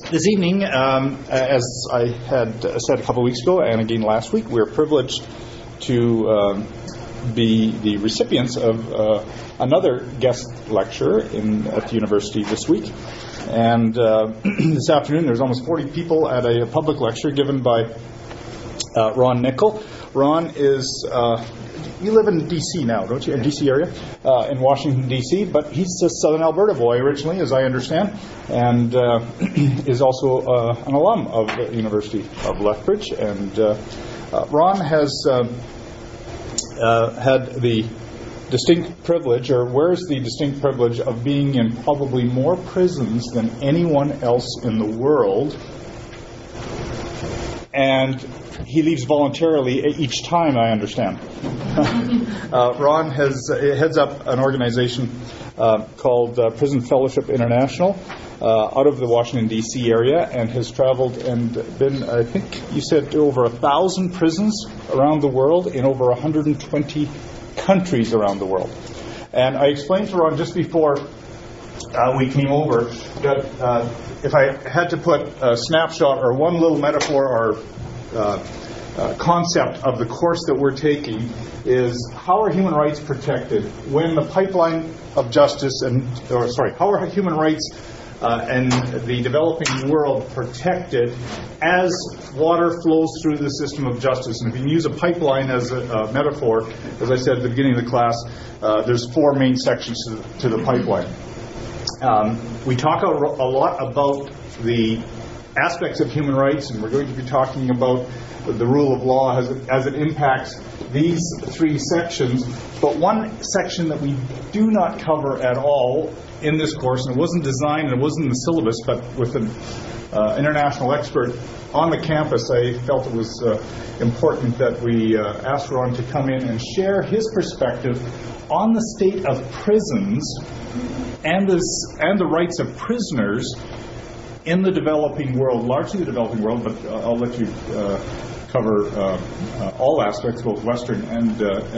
This evening, as I had said a couple of weeks ago and again last week, we're privileged to be the recipients of another guest lecture at the university this week. And this afternoon there's almost 40 people at a public lecture given by Ron Nickel. Ron is, you live in D.C. now, don't you? In D.C. area, in Washington, D.C., but he's a Southern Alberta boy originally, as I understand, and is also an alum of the University of Lethbridge. And Ron has had the distinct privilege, or wears the distinct privilege, of being in probably more prisons than anyone else in the world. And he leaves voluntarily each time, I understand. Ron heads up an organization called Prison Fellowship International out of the Washington, D.C. area, and has traveled and been, I think you said, to over 1,000 prisons around the world in over 120 countries around the world. And I explained to Ron just before we came over that if I had to put a snapshot or one little metaphor or concept of the course that we're taking, is how are human rights protected when the pipeline of justice how are human rights and the developing world protected as water flows through the system of justice? And if you can use a pipeline as a metaphor, as I said at the beginning of the class, there's four main sections to the pipeline. We talk a lot about the aspects of human rights, and we're going to be talking about the rule of law as it impacts these three sections. But one section that we do not cover at all in this course, and it wasn't designed and it wasn't in the syllabus, but with an international expert on the campus, I felt it was important that we ask Ron to come in and share his perspective on the state of prisons and the rights of prisoners in the developing world, largely the developing world, but I'll let you cover all aspects, both Western and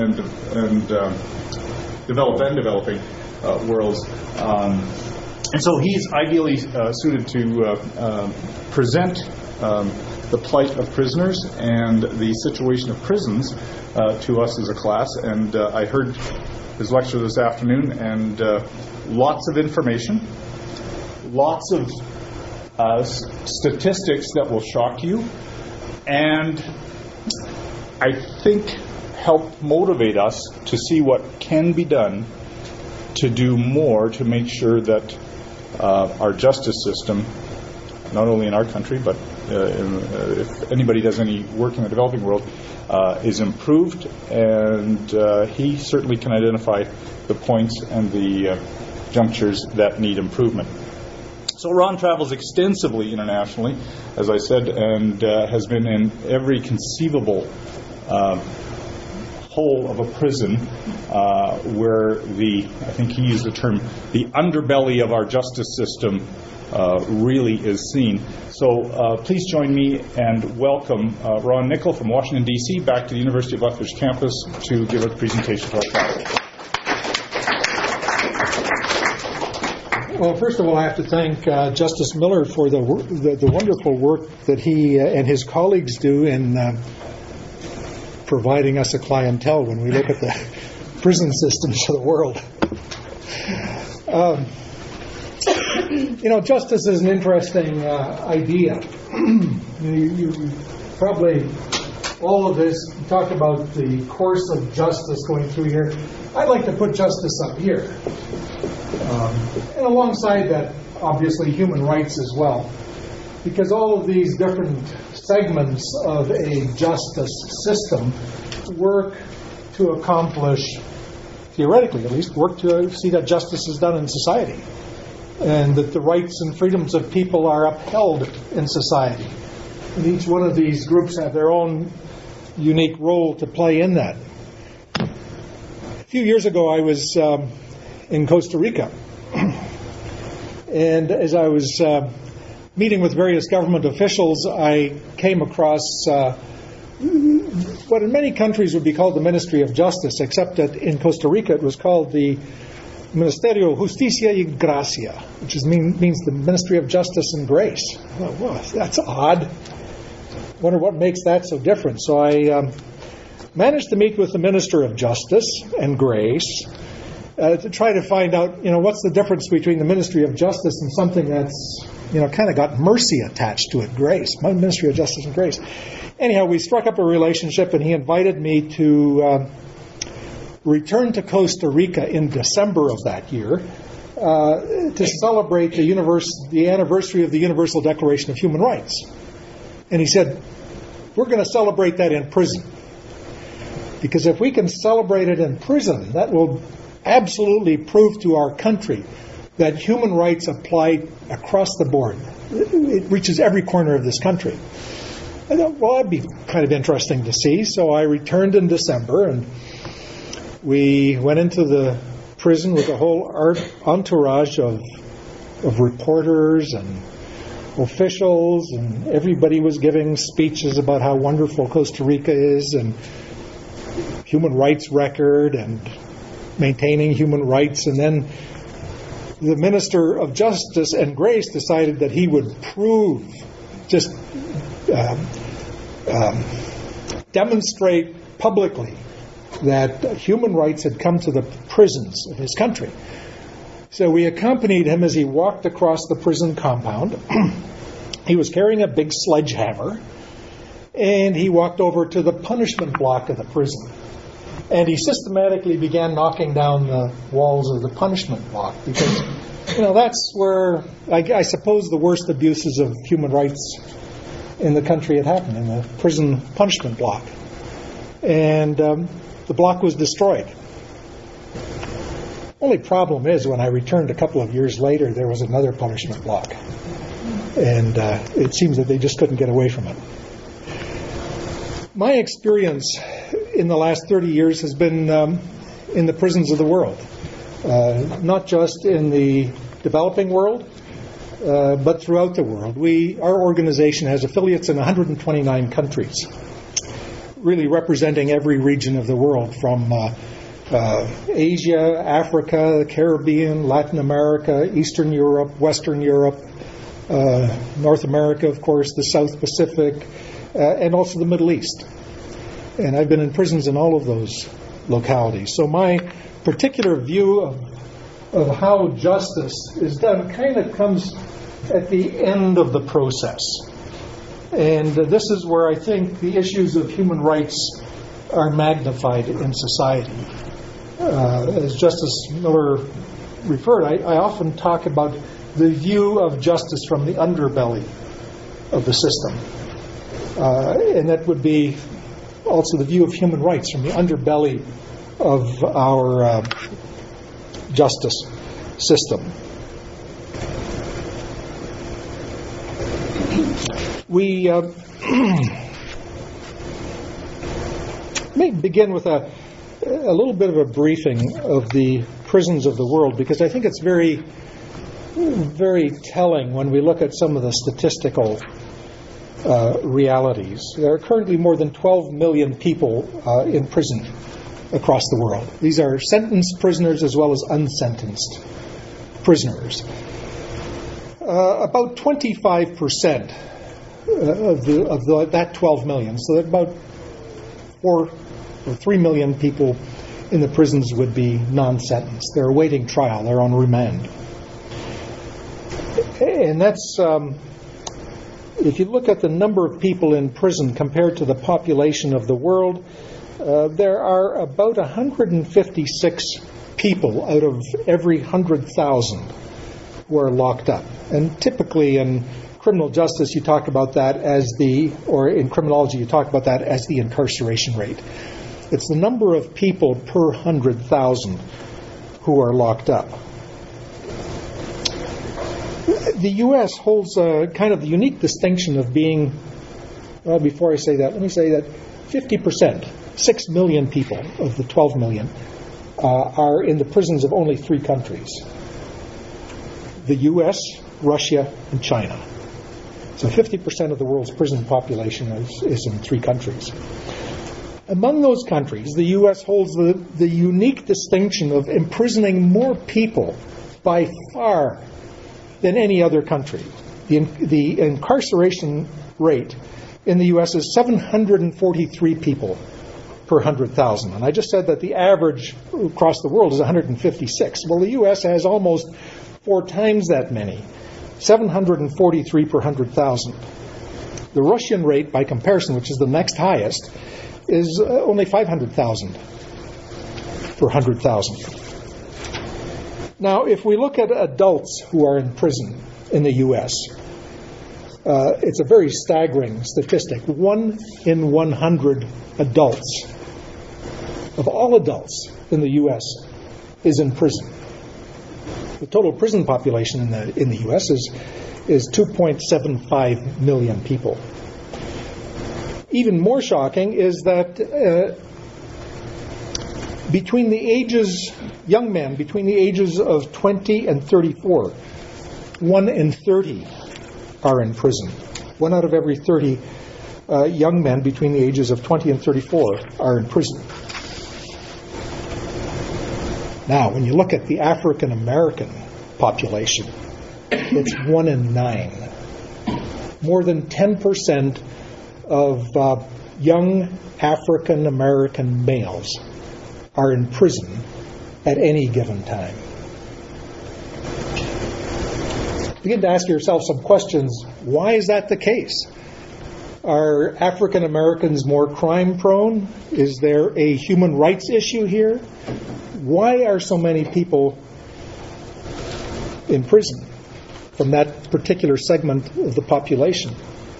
developed and developing worlds. And so he's ideally suited to present the plight of prisoners and the situation of prisons to us as a class. And I heard his lecture this afternoon, and lots of information, lots of statistics that will shock you, and I think help motivate us to see what can be done to do more to make sure that our justice system, not only in our country, but if anybody does any work in the developing world, is improved. And he certainly can identify the points and the junctures that need improvement. So Ron travels extensively internationally, as I said, and has been in every conceivable hole of a prison where I think he used the term, the underbelly of our justice system really is seen. So please join me and welcome Ron Nickel from Washington, D.C. back to the University of Lethbridge campus to give a presentation to our faculty. Well, first of all, I have to thank Justice Miller for the wonderful work that he and his colleagues do in providing us a clientele when we look at the prison systems of the world. Justice is an interesting idea. You probably, all of this, talk about the course of justice going through here. I'd like to put justice up here. And alongside that, obviously, human rights as well. Because all of these different segments of a justice system work to accomplish, theoretically at least, work to see that justice is done in society. And that the rights and freedoms of people are upheld in society. And each one of these groups have their own unique role to play in that. A few years ago, I was in Costa Rica. And as I was meeting with various government officials, I came across what in many countries would be called the Ministry of Justice, except that in Costa Rica it was called the Ministerio Justicia y Gracia, which means the Ministry of Justice and Grace. Well, that's odd. Wonder what makes that so different. So I managed to meet with the Minister of Justice and Grace to try to find out, what's the difference between the Ministry of Justice and something that's, kind of got mercy attached to it, grace. My Ministry of Justice and Grace. Anyhow, we struck up a relationship, and he invited me to return to Costa Rica in December of that year to celebrate the anniversary of the Universal Declaration of Human Rights. And he said, we're going to celebrate that in prison. Because if we can celebrate it in prison, that will absolutely prove to our country that human rights apply across the board. It reaches every corner of this country. I thought, well, that'd be kind of interesting to see. So I returned in December, and we went into the prison with a whole entourage of reporters and officials, and everybody was giving speeches about how wonderful Costa Rica is, and human rights record, and maintaining human rights. And then the Minister of Justice and Grace decided that he would demonstrate publicly that human rights had come to the prisons of his country. So we accompanied him as he walked across the prison compound. He was carrying a big sledgehammer, and he walked over to the punishment block of the prison. And he systematically began knocking down the walls of the punishment block because, that's where I suppose the worst abuses of human rights in the country had happened, in the prison punishment block. And the block was destroyed. Only problem is, when I returned a couple of years later, there was another punishment block. And it seems that they just couldn't get away from it. My experience in the last 30 years has been in the prisons of the world. Not just in the developing world, but throughout the world. Our organization has affiliates in 129 countries, really representing every region of the world, from Asia, Africa, the Caribbean, Latin America, Eastern Europe, Western Europe, North America, of course, the South Pacific, and also the Middle East. And I've been in prisons in all of those localities. So my particular view of how justice is done kind of comes at the end of the process. And this is where I think the issues of human rights are magnified in society. As Justice Miller referred, I often talk about the view of justice from the underbelly of the system. And that would be also the view of human rights from the underbelly of our justice system. We may begin with a little bit of a briefing of the prisons of the world, because I think it's very, very telling when we look at some of the statistical realities. There are currently more than 12 million people in prison across the world. These are sentenced prisoners as well as unsentenced prisoners. About 25% of that 12 million, so that about 4 or 3 million people in the prisons would be non-sentenced. They're awaiting trial. They're on remand. And that's, if you look at the number of people in prison compared to the population of the world, there are about 156 people out of every 100,000 who are locked up. And typically in criminal justice, you talk about that or in criminology, you talk about that as the incarceration rate. It's the number of people per 100,000 who are locked up. The U.S. holds a kind of the unique distinction of being, well, before I say that, let me say that 50%, 6 million people of the 12 million, are in the prisons of only 3 countries: the U.S., Russia, and China. So 50% of the world's prison population is in 3 countries. Among those countries, the U.S. holds the unique distinction of imprisoning more people by far than any other country. The incarceration rate in the U.S. is 743 people per 100,000. And I just said that the average across the world is 156. Well, the U.S. has almost 4 times that many, 743 per 100,000. The Russian rate, by comparison, which is the next highest, is only 500,000 per 100,000. Now, if we look at adults who are in prison in the U.S., it's a very staggering statistic. 1 in 100 adults, of all adults in the U.S., is in prison. The total prison population in the U.S. is 2.75 million people. Even more shocking is that young men between the ages of 20 and 34, 1 in 30 are in prison. 1 out of every 30 young men between the ages of 20 and 34 are in prison. Now, when you look at the African American population, it's 1 in 9. More than 10% of young African American males are in prison at any given time. Begin to ask yourself some questions. Why is that the case? Are African Americans more crime prone? Is there a human rights issue here? Why are so many people in prison from that particular segment of the population?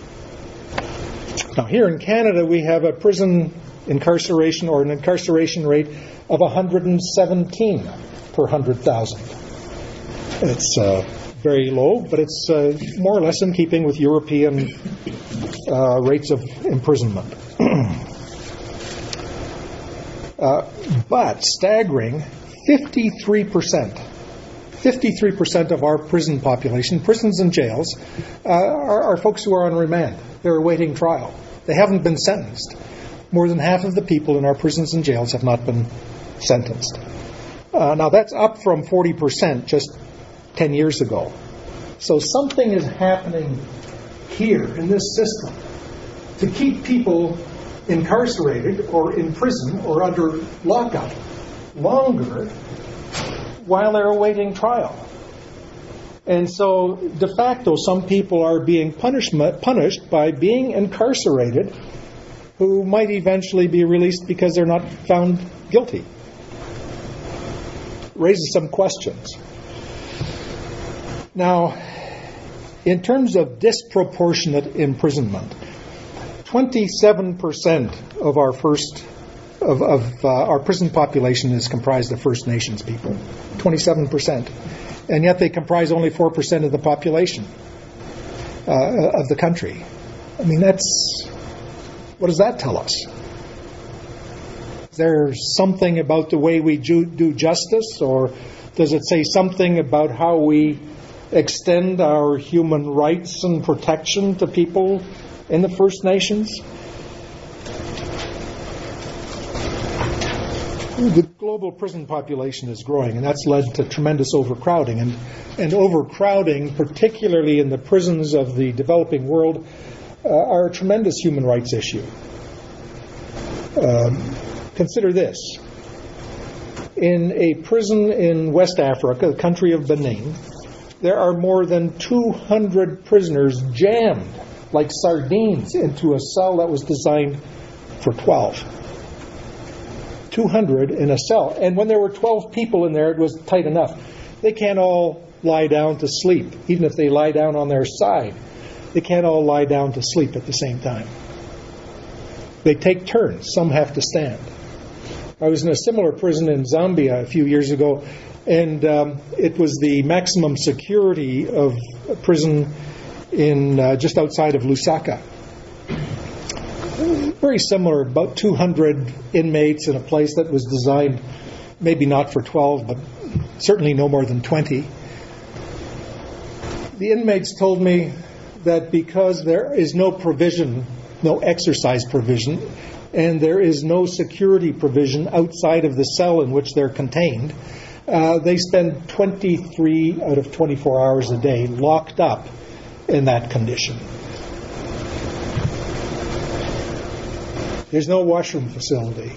Now, here in Canada, we have a prison incarceration or an incarceration rate of 117 per 100,000. It's very low, but it's more or less in keeping with European rates of imprisonment. But staggering, 53% of our prison population, prisons and jails, are folks who are on remand. They're awaiting trial. They haven't been sentenced. More than half of the people in our prisons and jails have not been sentenced. Now, that's up from 40% just 10 years ago. So something is happening here in this system to keep people incarcerated or in prison or under lockup longer while they're awaiting trial. And so, de facto, some people are being punished by being incarcerated who might eventually be released because they're not found guilty. Raises some questions. Now, in terms of disproportionate imprisonment, 27% of our prison population is comprised of First Nations people. 27%. And yet they comprise only 4% of the population of the country. I mean, what does that tell us? Is there something about the way we do justice, or does it say something about how we extend our human rights and protection to people in the First Nations? The global prison population is growing, and that's led to tremendous overcrowding. And overcrowding, particularly in the prisons of the developing world, are a tremendous human rights issue. Consider this. In a prison in West Africa, the country of Benin, there are more than 200 prisoners jammed like sardines into a cell that was designed for 12. 200 in a cell. And when there were 12 people in there, it was tight enough. They can't all lie down to sleep. Even if they lie down on their side, they can't all lie down to sleep at the same time. They take turns. Some have to stand. I was in a similar prison in Zambia a few years ago, and it was the maximum security of a prison in just outside of Lusaka. Very similar, about 200 inmates in a place that was designed maybe not for 12, but certainly no more than 20. The inmates told me that because there is no provision, no exercise provision and there is no security provision outside of the cell in which they're contained, they spend 23 out of 24 hours a day locked up in that condition. There's no washroom facility.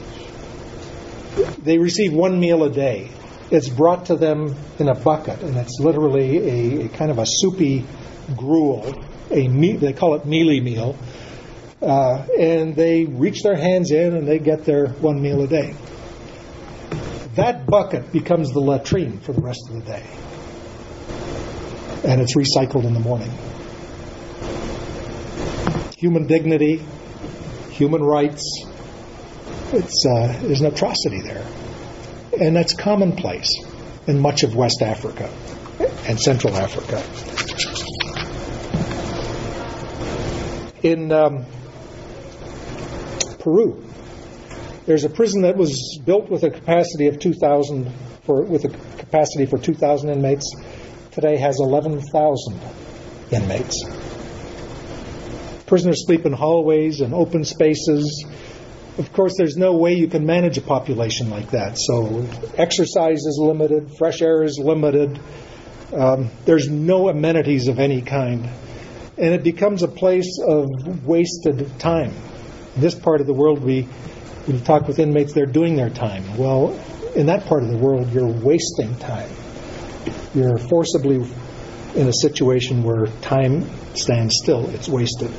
They receive one meal a day. It's brought to them in a bucket, and it's literally a kind of a soupy gruel. They call it mealy meal. And they reach their hands in and they get their one meal a day. That bucket becomes the latrine for the rest of the day. And it's recycled in the morning. Human dignity, human rights, there's an atrocity there. And that's commonplace in much of West Africa and Central Africa. In Peru, there's a prison that was built with a capacity of 2,000 with a capacity for 2,000 inmates. Today has 11,000 inmates. Prisoners sleep in hallways and open spaces. Of course, there's no way you can manage a population like that. So exercise is limited, fresh air is limited. There's no amenities of any kind. And it becomes a place of wasted time. In this part of the world, when you talk with inmates, they're doing their time. Well, in that part of the world, you're wasting time. You're forcibly in a situation where time stands still. It's wasted.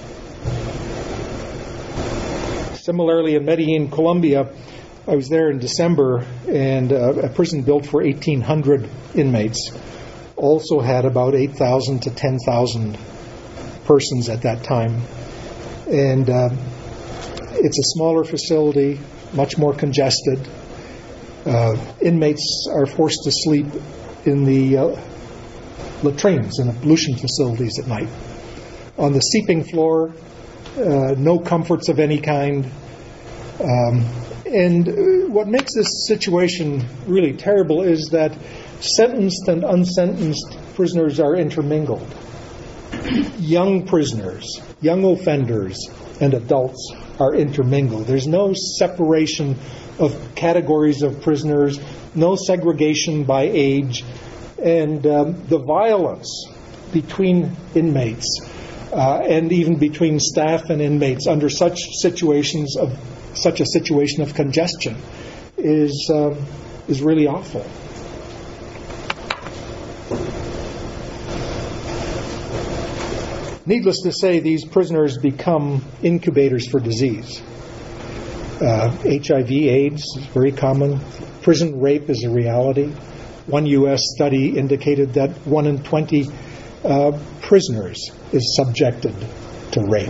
Similarly, in Medellin, Colombia, I was there in December, and a prison built for 1,800 inmates also had about 8,000 to 10,000 persons at that time. And it's a smaller facility, much more congested. Inmates are forced to sleep in the latrines and ablution facilities at night. On the seeping floor, no comforts of any kind. And what makes this situation really terrible is that sentenced and unsentenced prisoners are intermingled. Young prisoners, young offenders, and adults are intermingled. There's no separation of categories of prisoners, no segregation by age, and the violence between inmates and even between staff and inmates under such a situation of congestion is really awful. Needless to say, these prisoners become incubators for disease. HIV/AIDS is very common. Prison rape is a reality. One U.S. study indicated that 1 in 20 prisoners is subjected to rape.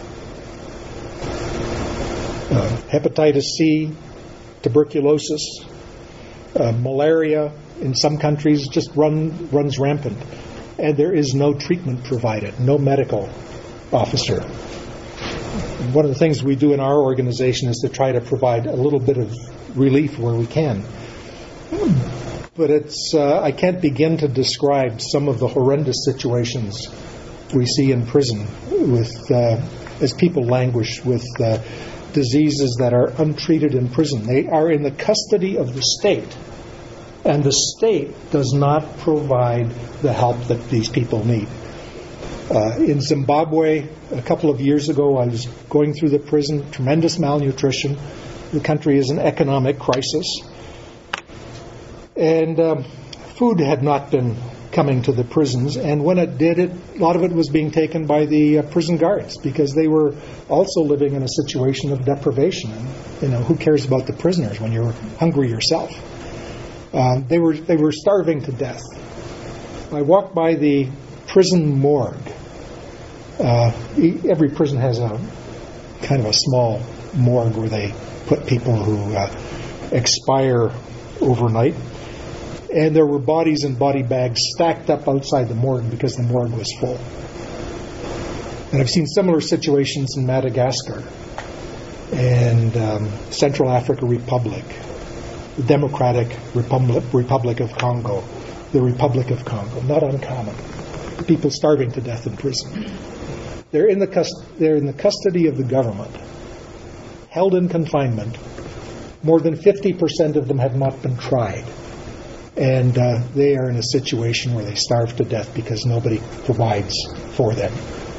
Hepatitis C, tuberculosis, malaria in some countries just runs rampant. And there is no treatment provided, no medical officer. One of the things we do in our organization is to try to provide a little bit of relief where we can. But I can't begin to describe some of the horrendous situations we see in prison as people languish with diseases that are untreated in prison. They are in the custody of the state. And the state does not provide the help that these people need. In Zimbabwe, a couple of years ago, I was going through the prison, tremendous malnutrition. The country is in economic crisis. And food had not been coming to the prisons. And when it did, a lot of it was being taken by the prison guards because they were also living in a situation of deprivation. And, who cares about the prisoners when you're hungry yourself? They were starving to death. I walked by the prison morgue. Every prison has a kind of a small morgue where they put people who expire overnight. And there were bodies in body bags stacked up outside the morgue because the morgue was full. And I've seen similar situations in Madagascar and Central African Republic, the Democratic Republic of Congo, the Republic of Congo. Not uncommon. People starving to death in prison. They're in the custody of the government, held in confinement, more than 50% of them have not been tried. And they are in a situation where they starve to death because nobody provides for them.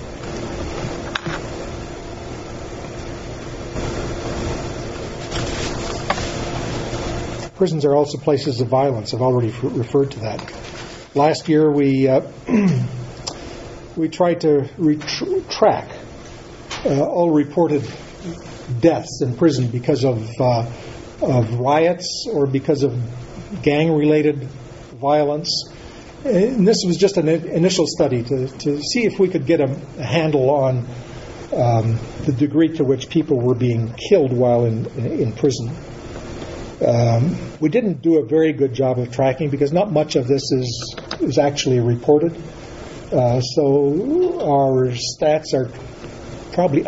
Prisons are also places of violence. I've already referred to that. Last year we tried to track all reported deaths in prison because of riots or because of gang-related violence. And this was just an initial study to see if we could get a handle on the degree to which people were being killed while in prison. We didn't do a very good job of tracking because not much of this is actually reported. So our stats are probably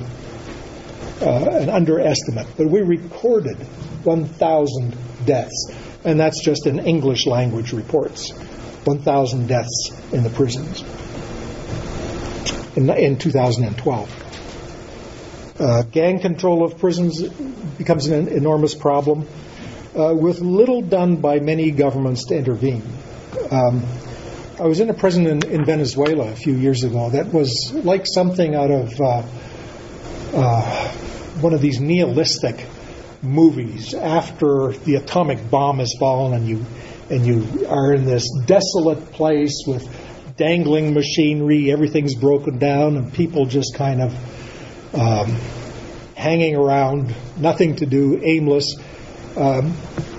an underestimate. But we recorded 1,000 deaths, and that's just in English language reports. 1,000 deaths in the prisons in 2012. Gang control of prisons becomes an enormous problem, with little done by many governments to intervene. I was in a prison in Venezuela a few years ago that was like something out of one of these nihilistic movies. After the atomic bomb has fallen and you are in this desolate place with dangling machinery, everything's broken down, and people just kind of hanging around, nothing to do, aimless. And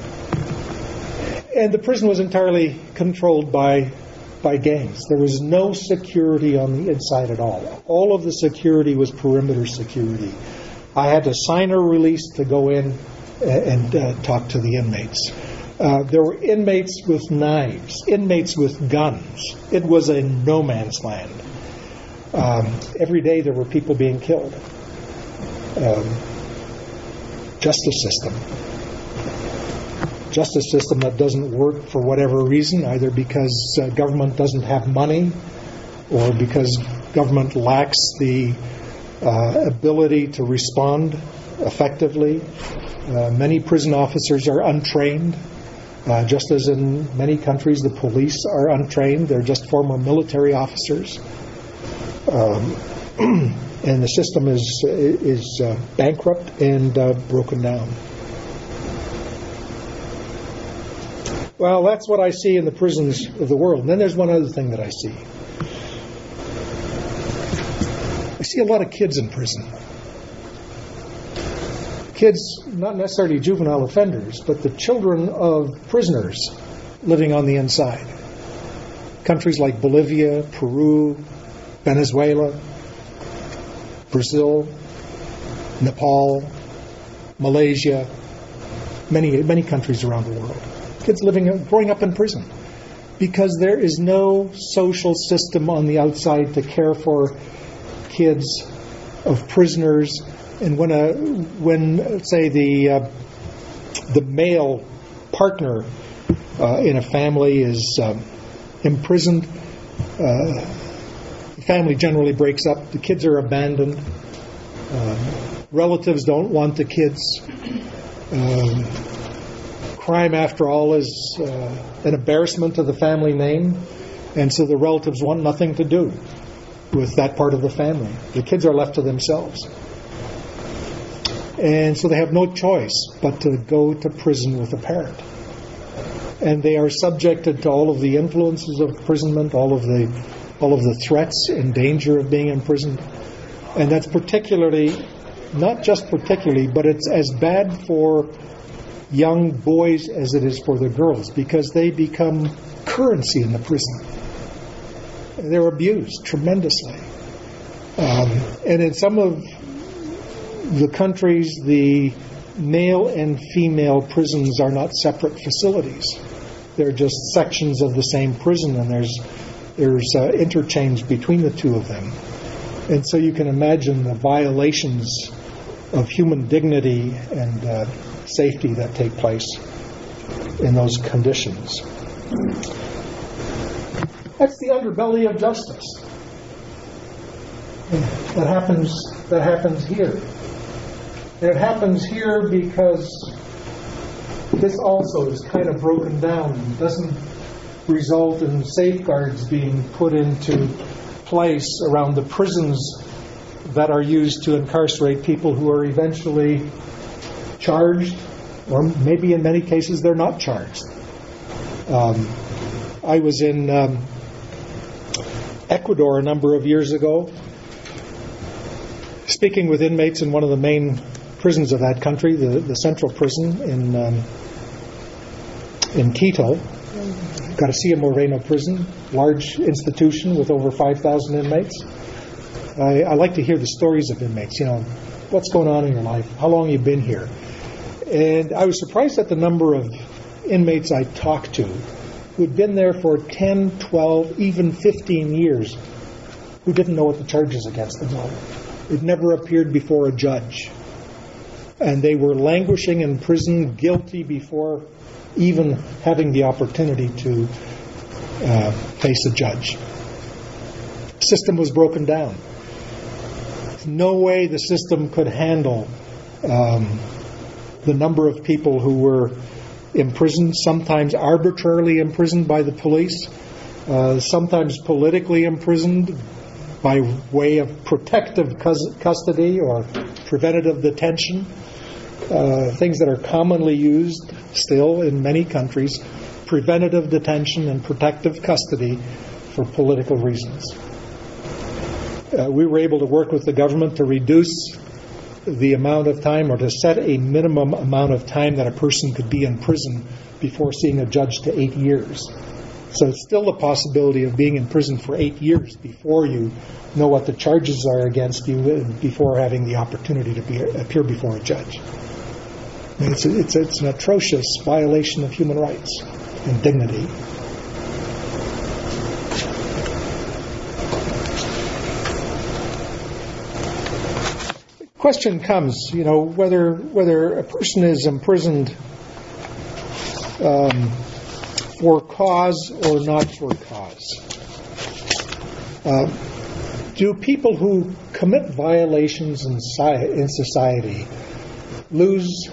the prison was entirely controlled by gangs. There was no security on the inside at all. All of the security was perimeter security. I had to sign a release to go in and talk to the inmates. There were inmates with knives, inmates with guns. It was a no man's land. Every day there were people being killed. Justice system that doesn't work for whatever reason, either because government doesn't have money or because government lacks the ability to respond effectively. Many prison officers are untrained. Just as in many countries, the police are untrained. They're just former military officers. And the system is bankrupt and broken down. Well, that's what I see in the prisons of the world. And then there's one other thing that I see. I see a lot of kids in prison. Kids, not necessarily juvenile offenders, but the children of prisoners living on the inside. Countries like Bolivia, Peru, Venezuela, Brazil, Nepal, Malaysia, many countries around the world. Kids growing up in prison because there is no social system on the outside to care for kids of prisoners. And when say the male partner in a family is imprisoned, the family generally breaks up. The kids are abandoned. Relatives don't want the kids. Crime, after all, is an embarrassment to the family name, and so the relatives want nothing to do with that part of the family. The kids are left to themselves. And so they have no choice but to go to prison with a parent. And they are subjected to all of the influences of imprisonment, all of the threats and danger of being imprisoned. And that's not just particularly, but it's as bad for young boys as it is for the girls, because they become currency in the prison. They're abused tremendously. And in some of the countries, the male and female prisons are not separate facilities. They're just sections of the same prison, and there's interchange between the two of them. And so you can imagine the violations of human dignity and safety that take place in those conditions. That's the underbelly of justice. That happens here. And it happens here because this also is kind of broken down. It doesn't result in safeguards being put into place around the prisons that are used to incarcerate people who are eventually charged, or maybe in many cases they're not charged. I was in Ecuador a number of years ago, speaking with inmates in one of the main prisons of that country, the central prison in Quito, Garcia Moreno prison, large institution with over 5,000 inmates. I like to hear the stories of inmates, what's going on in your life, how long you've been here. And I was surprised at the number of inmates I talked to who'd been there for 10, 12, even 15 years who didn't know what the charges against them were. It never appeared before a judge. And they were languishing in prison, guilty before even having the opportunity to face a judge. The system was broken down. No way the system could handle the number of people who were imprisoned, sometimes arbitrarily imprisoned by the police, sometimes politically imprisoned by way of protective custody or preventative detention, things that are commonly used still in many countries, preventative detention and protective custody for political reasons. We were able to work with the government to reduce the amount of time, or to set a minimum amount of time that a person could be in prison before seeing a judge, to 8 years. So it's still the possibility of being in prison for 8 years before you know what the charges are against you, and before having the opportunity to appear before a judge. I mean, it's an atrocious violation of human rights and dignity. Question comes, whether a person is imprisoned for cause or not for cause. Do people who commit violations in society lose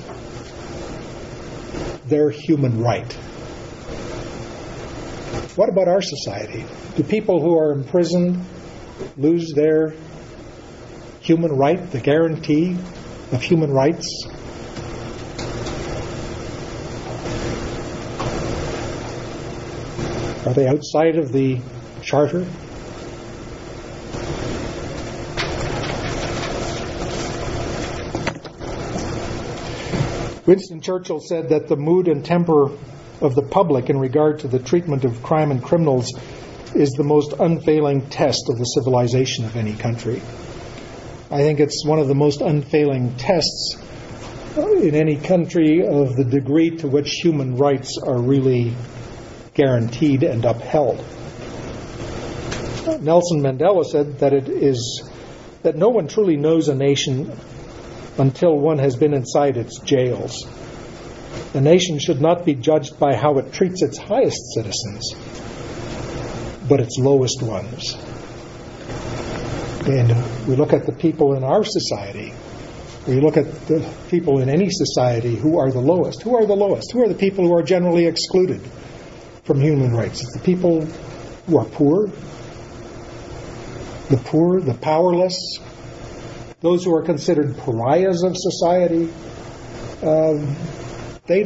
their human right? What about our society? Do people who are imprisoned lose their human right, the guarantee of human rights? Are they outside of the Charter? Winston Churchill said that the mood and temper of the public in regard to the treatment of crime and criminals is the most unfailing test of the civilization of any country. I think it's one of the most unfailing tests in any country of the degree to which human rights are really guaranteed and upheld. Nelson Mandela said that no one truly knows a nation until one has been inside its jails. A nation should not be judged by how it treats its highest citizens, but its lowest ones. And we look at the people in our society, we look at the people in any society who are the lowest. Who are the lowest? Who are the people who are generally excluded from human rights? It's the people who are poor, the powerless, those who are considered pariahs of society. They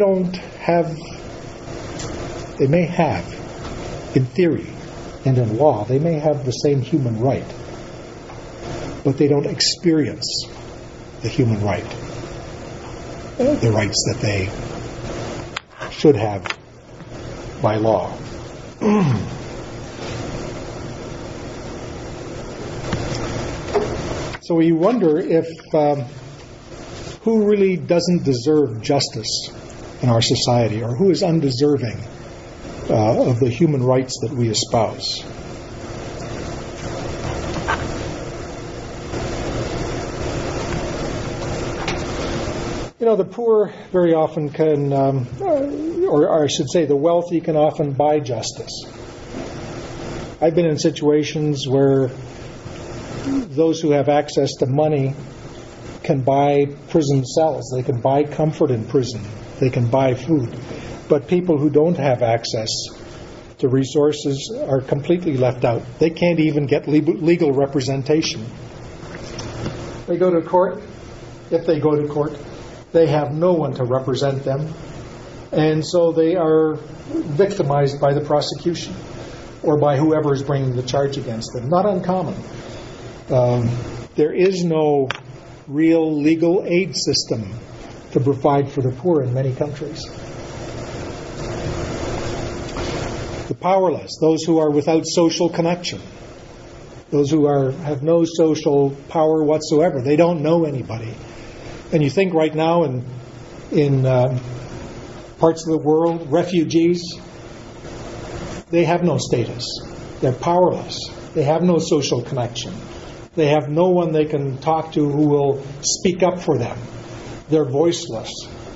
may have, in theory and in law, they may have the same human right, but they don't experience the human right, the rights that they should have by law. So we wonder if who really doesn't deserve justice in our society, or who is undeserving of the human rights that we espouse. The poor very often can, or I should say the wealthy can often buy justice. I've been in situations where those who have access to money can buy prison cells. They can buy comfort in prison. They can buy food. But people who don't have access to resources are completely left out. They can't even get legal representation. They go to court. If they go to court, they have no one to represent them. And so they are victimized by the prosecution or by whoever is bringing the charge against them. Not uncommon. There is no real legal aid system to provide for the poor in many countries. The powerless, those who are without social connection, those who have no social power whatsoever, they don't know anybody. And you think right now in parts of the world, refugees, they have no status. They're powerless. They have no social connection. They have no one they can talk to who will speak up for them. They're voiceless.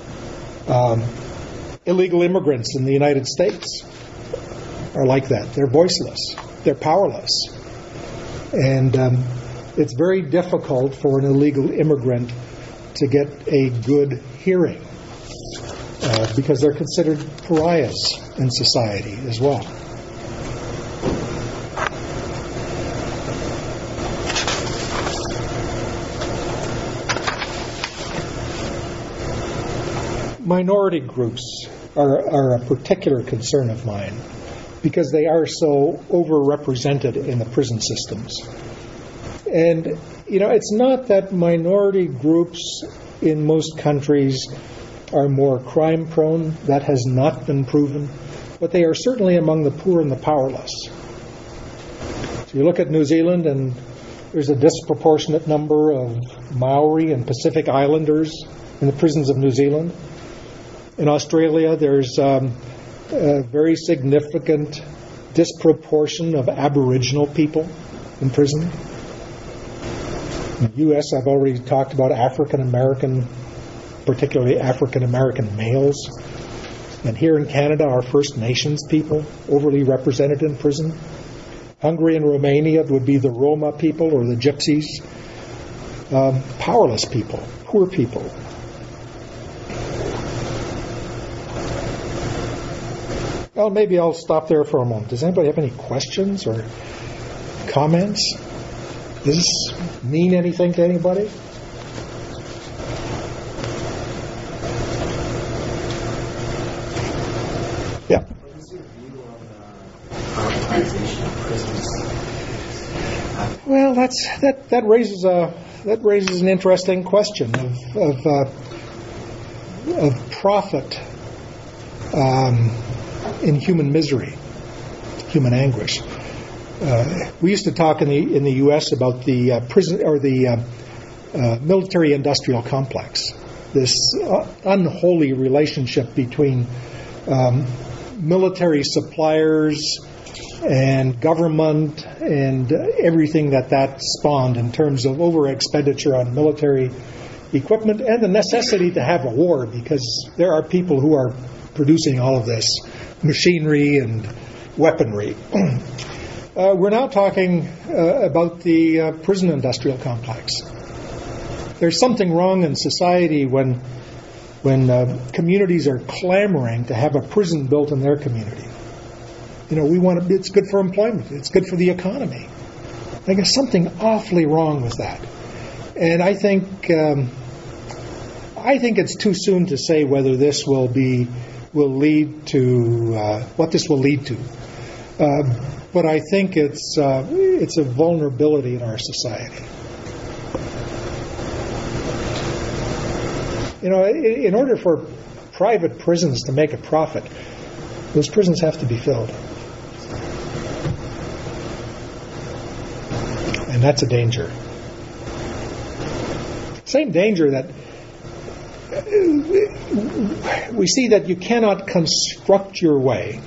Illegal immigrants in the United States are like that. They're voiceless. They're powerless. And it's very difficult for an illegal immigrant to get a good hearing because they're considered pariahs in society as well. Minority groups are a particular concern of mine because they are so overrepresented in the prison systems. And, it's not that minority groups in most countries are more crime-prone. That has not been proven. But they are certainly among the poor and the powerless. So you look at New Zealand, and there's a disproportionate number of Maori and Pacific Islanders in the prisons of New Zealand. In Australia, there's a very significant disproportion of Aboriginal people in prison. In the U.S., I've already talked about African American, particularly African American males. And here in Canada, our First Nations people, overly represented in prison. Hungary and Romania would be the Roma people or the Gypsies. Powerless people, poor people. Well, maybe I'll stop there for a moment. Does anybody have any questions or comments? Does this mean anything to anybody? Yeah. What is your view on the privatization of prisons? Well, that raises an interesting question of profit in human misery, human anguish. We used to talk in the U.S. about the prison or the military-industrial complex. This unholy relationship between military suppliers and government and everything that spawned in terms of over-expenditure on military equipment and the necessity to have a war because there are people who are producing all of this machinery and weaponry. We're now talking about the prison industrial complex. There's something wrong in society when communities are clamoring to have a prison built in their community. It's good for employment. It's good for the economy. I guess something awfully wrong with that. And I think it's too soon to say whether this will lead to what this will lead to. But I think it's a vulnerability in our society. In order for private prisons to make a profit, those prisons have to be filled. And that's a danger. Same danger that we see that you cannot construct your way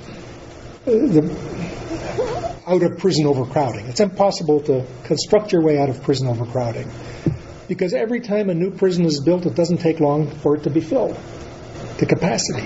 out of prison overcrowding. It's impossible to construct your way out of prison overcrowding because every time a new prison is built, it doesn't take long for it to be filled to capacity.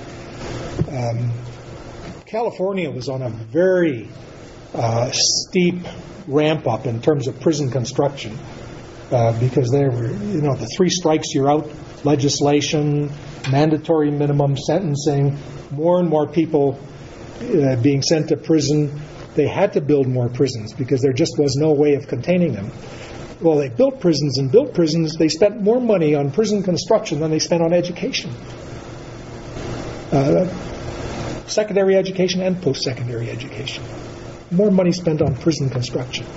California was on a very steep ramp up in terms of prison construction. because they were, the 3 strikes you're out legislation, mandatory minimum sentencing, more and more people being sent to prison. They had to build more prisons because there just was no way of containing them. Well, they built prisons and built prisons. They spent more money on prison construction than they spent on education. Secondary education and post-secondary education. More money spent on prison construction.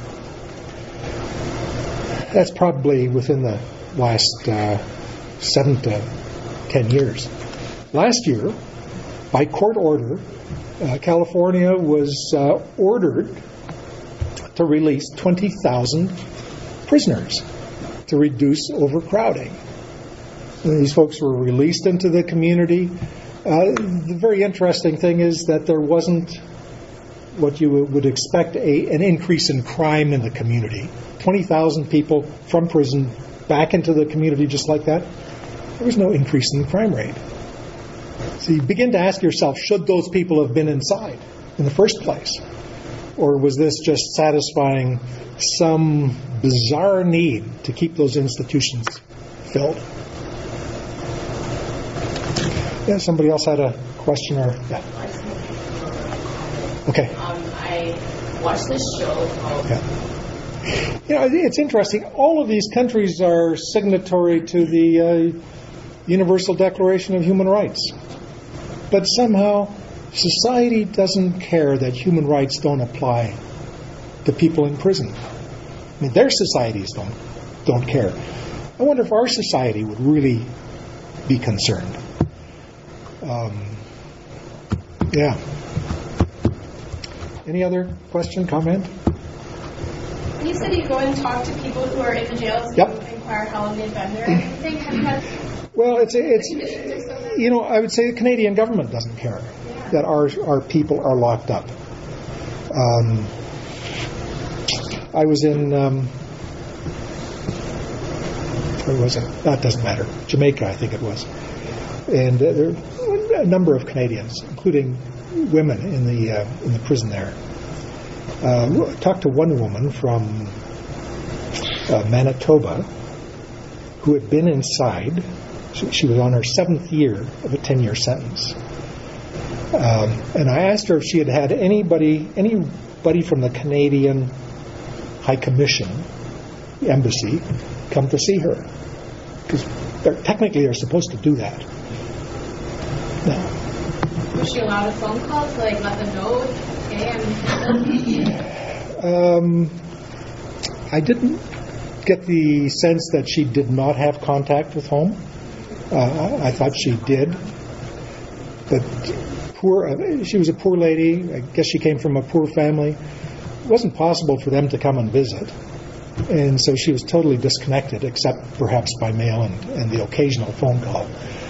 That's probably within the last 7 to 10 years. Last year, by court order, California was ordered to release 20,000 prisoners to reduce overcrowding. And these folks were released into the community. The very interesting thing is that there wasn't what you would expect an increase in crime in the community. 20,000 people from prison back into the community just like that. There was no increase in the crime rate. So you begin to ask yourself, should those people have been inside in the first place? Or was this just satisfying some bizarre need to keep those institutions filled? Yeah, somebody else had a question or yeah. Okay. I watched this show called. Yeah. It's interesting. All of these countries are signatory to the Universal Declaration of Human Rights, but somehow society doesn't care that human rights don't apply to people in prison. I mean, their societies don't care. I wonder if our society would really be concerned. Yeah. Any other question, comment? You said you go and talk to people who are in the jails Yep. and inquire how long they've been there and everything. Have you had Well, it's conditions or something? I would say the Canadian government doesn't care that our people are locked up. I was in where was it? That doesn't matter. Jamaica, I think it was, and there were a number of Canadians, including women, in the prison there. I talked to one woman from Manitoba who had been inside. She was on her 7th year of a 10-year sentence. And I asked her if she had had anybody from the Canadian High Commission, the embassy, come to see her. Because technically they're supposed to do that. No. Was she allowed a phone call to let them know? Okay, I didn't get the sense that she did not have contact with home. I thought she did, but she was a poor lady. I guess she came from a poor family. It wasn't possible for them to come and visit, and so she was totally disconnected, except perhaps by mail and the occasional phone call.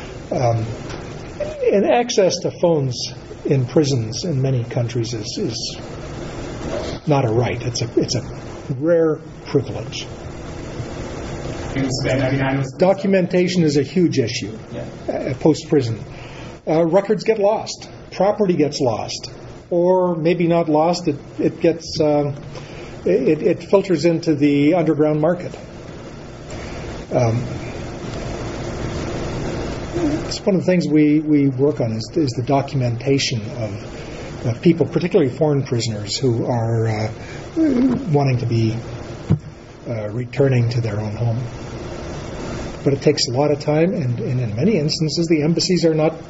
And access to phones in prisons in many countries is not a right. It's a rare privilege. Documentation is a huge issue post-prison. Records get lost. Property gets lost. Or maybe not lost, it gets it filters into the underground market. It's one of the things we work on is the documentation of people, particularly foreign prisoners who are wanting to be returning to their own home. But it takes a lot of time, and in many instances, the embassies are not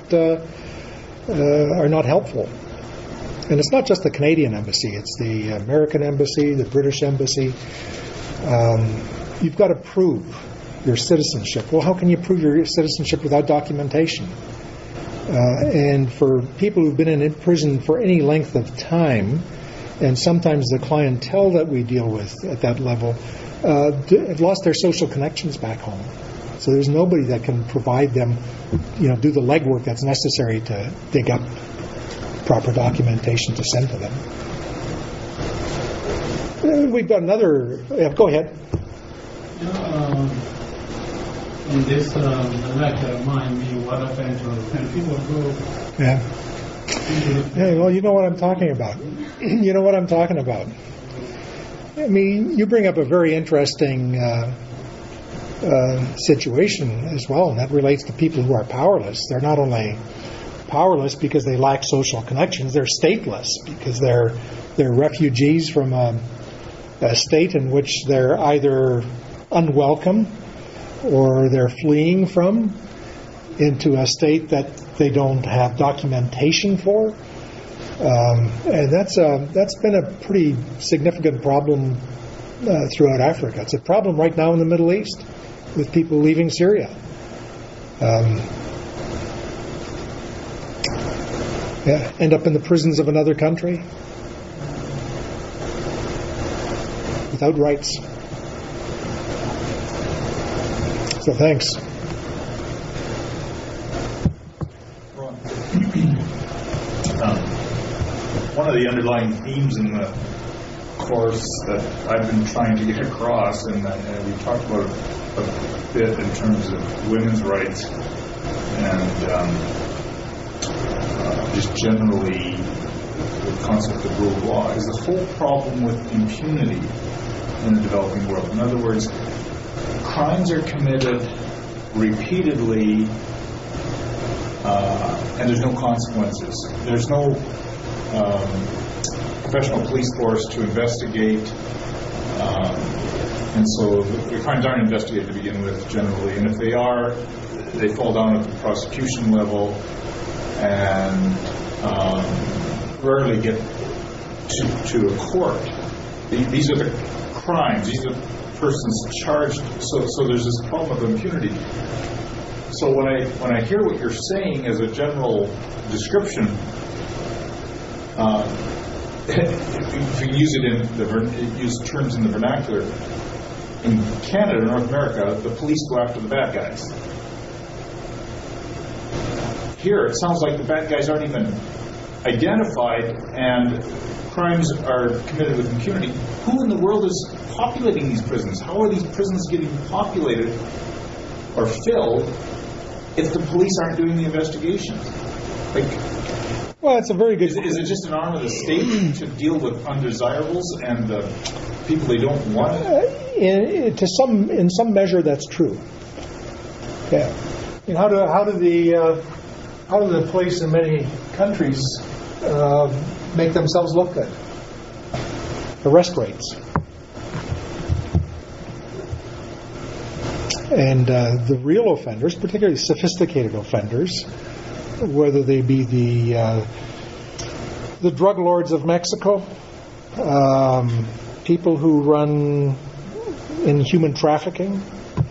helpful. And it's not just the Canadian embassy; it's the American embassy, the British embassy. You've got to prove your citizenship. Well, how can you prove your citizenship without documentation? And for people who've been in prison for any length of time, and sometimes the clientele that we deal with at that level have lost their social connections back home. So there's nobody that can provide them, do the legwork that's necessary to dig up proper documentation to send to them. We've got another. Go ahead. In this lecture, remind me what happened when people go. Yeah. Well, you know what I'm talking about. You know what I'm talking about. I mean, you bring up a very interesting situation as well, and that relates to people who are powerless. They're not only powerless because they lack social connections, they're stateless because they're refugees from a state in which they're either unwelcome or they're fleeing from into a state that they don't have documentation for. And that's been a pretty significant problem throughout Africa. It's a problem right now in the Middle East with people leaving Syria. End up in the prisons of another country without rights. So thanks. One of the underlying themes in the course that I've been trying to get across, and we talked about a bit in terms of women's rights and just generally the concept of rule of law, is the whole problem with impunity in the developing world. In other words, crimes are committed repeatedly and there's no consequences. There's no professional police force to investigate, and so the crimes aren't investigated to begin with generally, and if they are, they fall down at the prosecution level and rarely get to a court. These are the crimes, these are the persons charged, so there's this problem of impunity. So when I hear what you're saying as a general description, if you use it use terms in the vernacular, in Canada, North America, the police go after the bad guys. Here, it sounds like the bad guys aren't even identified, and crimes are committed with impunity. Who in the world is populating these prisons? How are these prisons getting populated or filled if the police aren't doing the investigations? Well, it's a very good. Is it just an arm of the state to deal with undesirables and the people they don't want? In some measure, that's true. Yeah. How do the police in many countries make themselves look good? Arrest rates. And the real offenders, particularly sophisticated offenders, whether they be the drug lords of Mexico, people who run in human trafficking,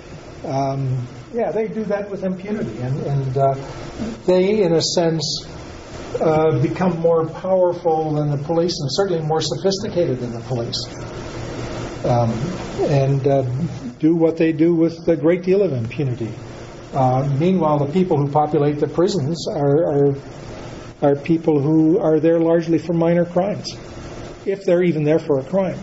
they do that with impunity, and they, in a sense, become more powerful than the police, and certainly more sophisticated than the police, and do what they do with a great deal of impunity. Meanwhile, the people who populate the prisons are people who are there largely for minor crimes, if they're even there for a crime.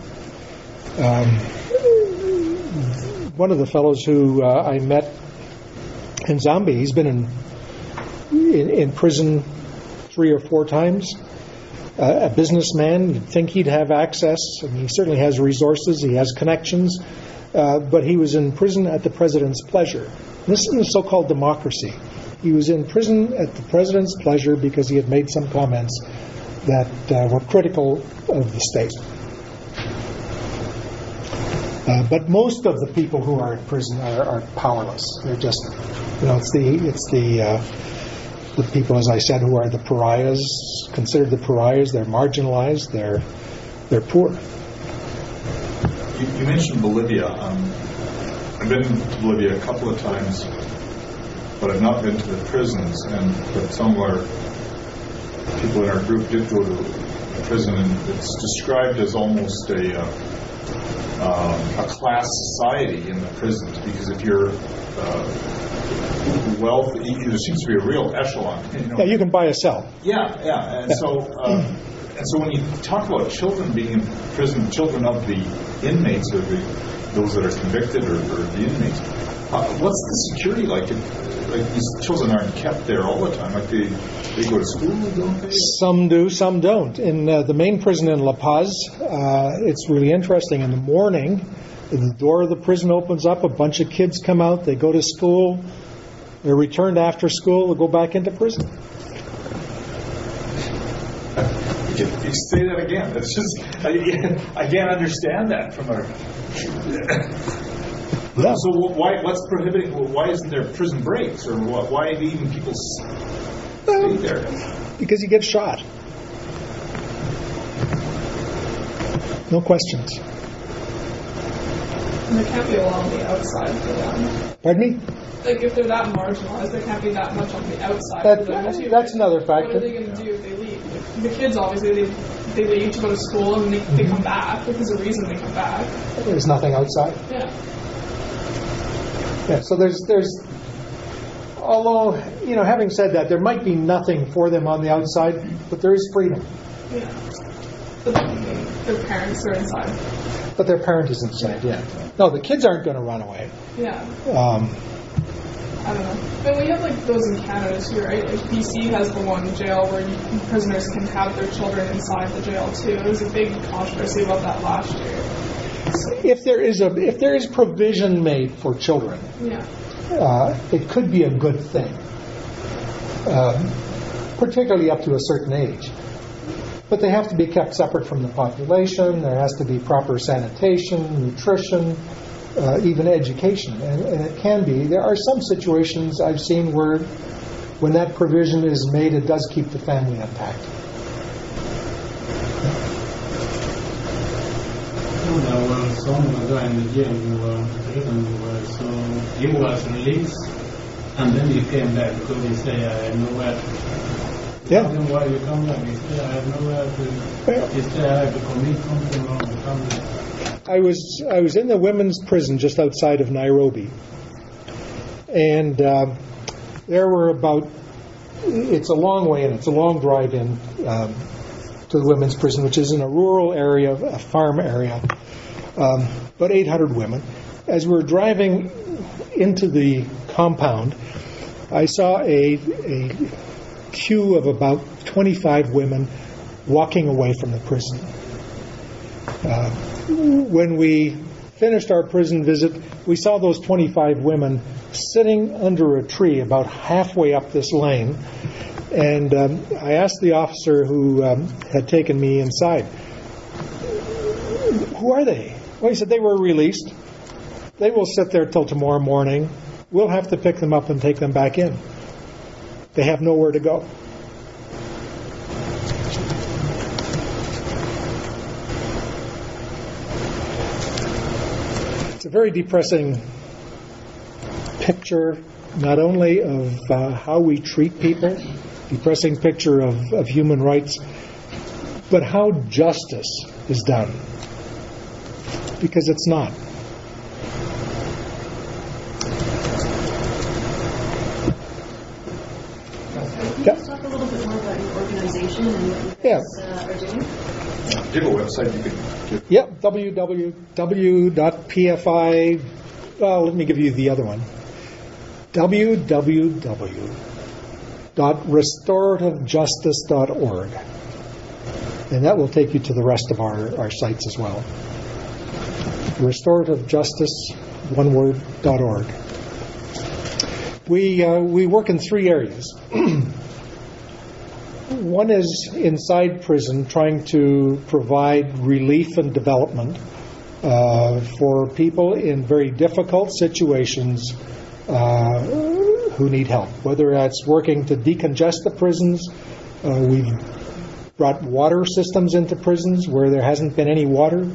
One of the fellows who I met in Zambia, he's been in prison 3 or 4 times. A businessman, you'd think he'd have access, and he certainly has resources, he has connections, but he was in prison at the president's pleasure. This is the so-called democracy. He was in prison at the president's pleasure because he had made some comments that were critical of the state. But most of the people who are in prison are powerless. They're just, it's the people, as I said, who are the pariahs, considered the pariahs. They're marginalized. They're poor. You mentioned Bolivia. I've been to Bolivia a couple of times, but I've not been to the prisons. But some of our people in our group did go to the prison, and it's described as almost a class society in the prisons, because if you're wealthy, there seems to be a real echelon. Yeah, you can buy a cell. Yeah, and so when you talk about children being in prison, children of the inmates or those that are convicted or the inmates, What's the security like? Like these children aren't kept there all the time. Like they go to school, don't they? Some do, some don't. In the main prison in La Paz, it's really interesting. In the morning, the door of the prison opens up, a bunch of kids come out, they go to school, they're returned after school, they go back into prison. You say that again. It's just I can't understand that from a. Yeah. So what's prohibiting? Why isn't there prison breaks, or why do even people stay there? Because you get shot. No questions. And there can't be a lot on the outside for them. Pardon me? Like, if they're that marginalized, there can't be that much on the outside for them too. That's another What factor. are they going to do if they leave? Like, the kids, obviously, they leave to go to school, and they come back. Like, there's a reason they come back. There's nothing outside. Yeah. Yeah, so there's although, having said that, there might be nothing for them on the outside, but there is freedom. Yeah. But their parents are inside. But their parent is inside, yeah. No, the kids aren't going to run away. Yeah. I don't know. But we have, like, those in Canada, too, right? Like, BC has the one jail where prisoners can have their children inside the jail, too. There was a big controversy about that last year. If there is provision made for children, Yeah. it could be a good thing, particularly up to a certain age. But they have to be kept separate from the population. There has to be proper sanitation, nutrition, even education. And it can be. There are some situations I've seen where when that provision is made, it does keep the family intact. Someone was in the jail, so he was released, and then he came back because he said, I have nowhere to. Yeah. Then why you come back? He said, I have nowhere to. He said, I have to commit something wrong with family. I was in the women's prison just outside of Nairobi, and there were about. It's a long way in. It's a long drive in to the women's prison, which is in a rural area, a farm area. About 800 women. As we were driving into the compound, I saw a queue of about 25 women walking away from the prison. When we finished our prison visit, we saw those 25 women sitting under a tree about halfway up this lane, and I asked the officer who had taken me inside, who are they? Well, he said they were released. They will sit there till tomorrow morning. We'll have to pick them up and take them back in. They have nowhere to go. It's a very depressing picture, not only of how we treat people, depressing picture of human rights, but how justice is done. Because it's not. Can you talk a little bit more about your organization and what you guys are doing? Do you have a website you can give? Yep, www.pfi. Well, let me give you the other one. www.restorativejustice.org. And that will take you to the rest of our sites as well. Restorativejustice.org. We work in three areas. One is inside prison, trying to provide relief and development for people in very difficult situations who need help. Whether that's working to decongest the prisons, we've brought water systems into prisons where there hasn't been any water.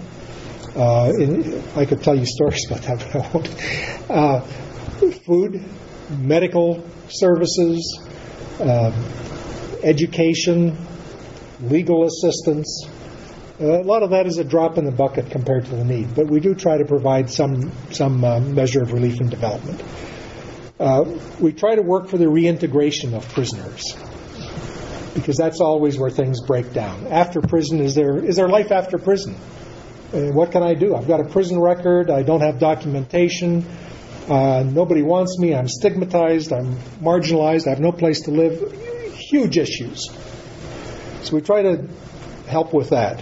I could tell you stories about that, but I won't. Food, medical services, education, legal assistance. A lot of that is a drop in the bucket compared to the need, but we do try to provide some measure of relief and development. We try to work for the reintegration of prisoners, because that's always where things break down. After prison, is there life after prison? What can I do? I've got a prison record. I don't have documentation. Nobody wants me. I'm stigmatized. I'm marginalized. I have no place to live. Huge issues. So we try to help with that.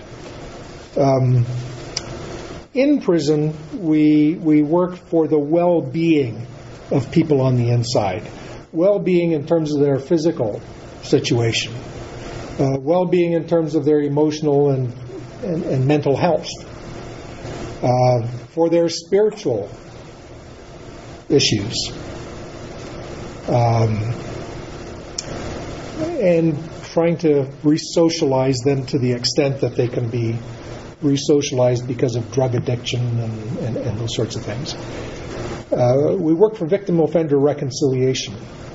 In prison, we work for the well-being of people on the inside. Well-being in terms of their physical situation. Well-being in terms of their emotional and mental health. For their spiritual issues. And trying to re-socialize them to the extent that they can be re-socialized because of drug addiction and those sorts of things. We work for victim-offender reconciliation.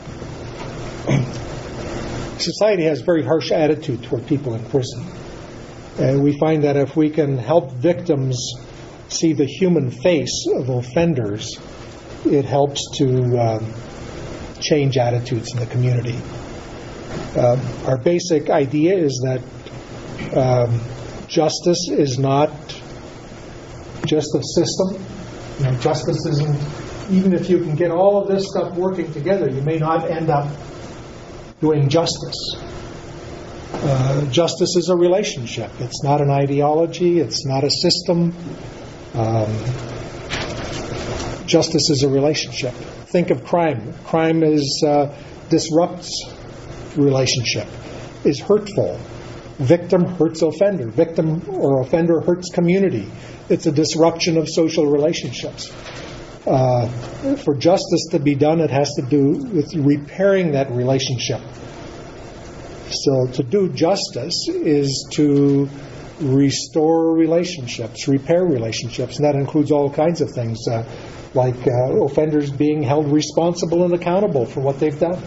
Society has a very harsh attitude toward people in prison. And we find that if we can help victims see the human face of offenders, it helps to change attitudes in the community. Our basic idea is that justice is not just a system. Justice isn't, even if you can get all of this stuff working together, you may not end up doing justice. Justice is a relationship. It's not an ideology. It's not a system. Justice is a relationship. Think of crime. Crime disrupts relationship, is hurtful. Victim hurts offender. Victim or offender hurts community. It's a disruption of social relationships. For justice to be done, it has to do with repairing that relationship. So to do justice is to restore relationships, repair relationships, and that includes all kinds of things, like offenders being held responsible and accountable for what they've done.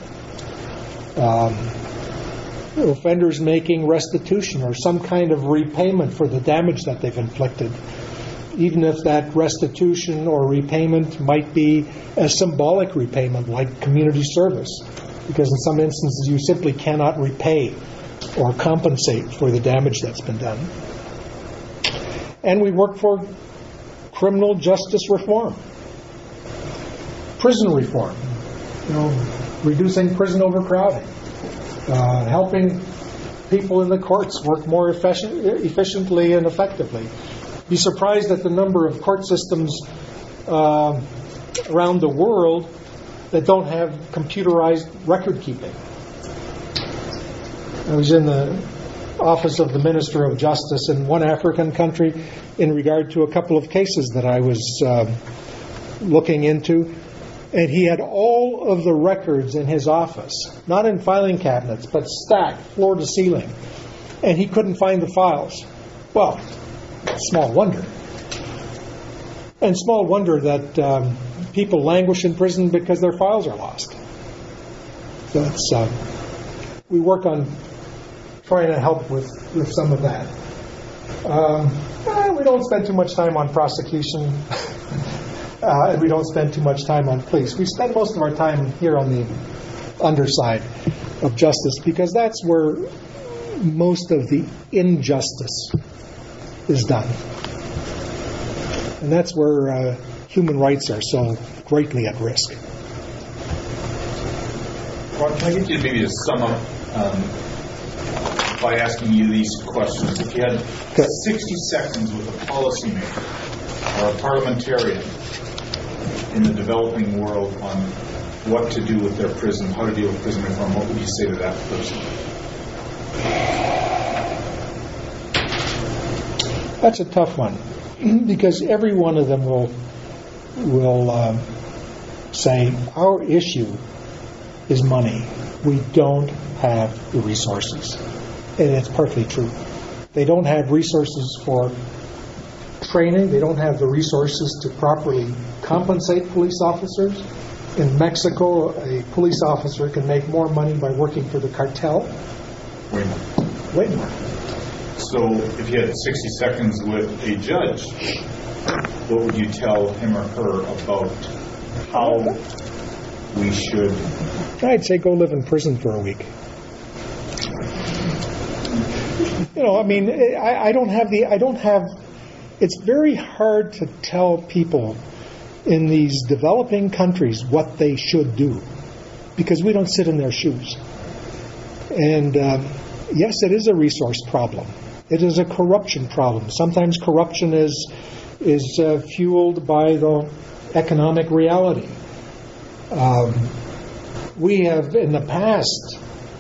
Offenders making restitution or some kind of repayment for the damage that they've inflicted, even if that restitution or repayment might be a symbolic repayment like community service, because in some instances you simply cannot repay or compensate for the damage that's been done. And we work for criminal justice reform, prison reform, reducing prison overcrowding, helping people in the courts work more efficiently and effectively. Be surprised at the number of court systems around the world that don't have computerized record keeping. I was in the office of the Minister of Justice in one African country in regard to a couple of cases that I was looking into, and he had all of the records in his office, not in filing cabinets, but stacked floor to ceiling, and he couldn't find the files. Well, small wonder. And small wonder that people languish in prison because their files are lost. So we work on trying to help with some of that. We don't spend too much time on prosecution, and we don't spend too much time on police. We spend most of our time here on the underside of justice because that's where most of the injustice is done. And that's where human rights are so greatly at risk. Ron, can I get you maybe to sum up by asking you these questions? If you had 60 seconds with a policymaker or a parliamentarian in the developing world on what to do with their prison, how to deal with prison reform, what would you say to that person? That's a tough one, because every one of them will say, our issue is money. We don't have the resources. And it's partly true. They don't have resources for training. They don't have the resources to properly compensate police officers. In Mexico, a police officer can make more money by working for the cartel. Way more. So if you had 60 seconds with a judge, what would you tell him or her about how we should? I'd say go live in prison for a week. I don't have. It's very hard to tell people in these developing countries what they should do, because we don't sit in their shoes. And yes, it is a resource problem. It is a corruption problem. Sometimes corruption is fueled by the economic reality. We have in the past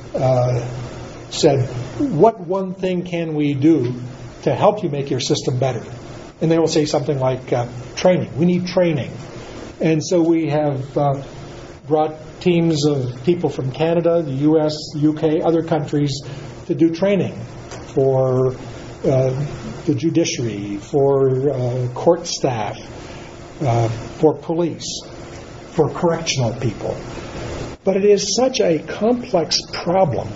said, what one thing can we do to help you make your system better? And they will say something like training. We need training. And so we have brought teams of people from Canada, the U.S., UK, other countries to do training for the judiciary, for court staff, for police, for correctional people. But it is such a complex problem.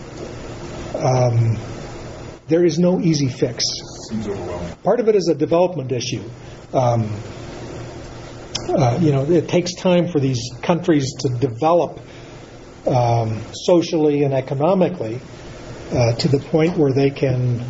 There is no easy fix. Seems overwhelming. Part of it is a development issue. It takes time for these countries to develop socially and economically to the point where they can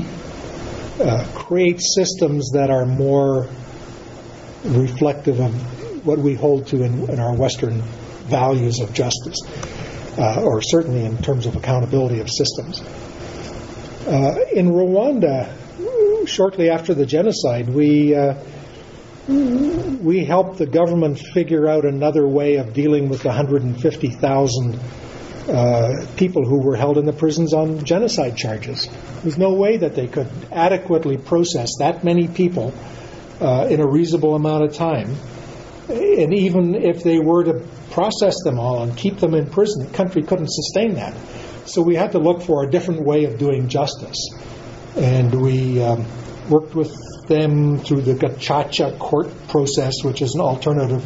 create systems that are more reflective of what we hold to in our Western values of justice, or certainly in terms of accountability of systems. In Rwanda, shortly after the genocide, we helped the government figure out another way of dealing with the 150,000 people who were held in the prisons on genocide charges. There's no way that they could adequately process that many people in a reasonable amount of time. And even if they were to process them all and keep them in prison, the country couldn't sustain that. So we had to look for a different way of doing justice. And we worked with them through the Gacaca court process, which is an alternative,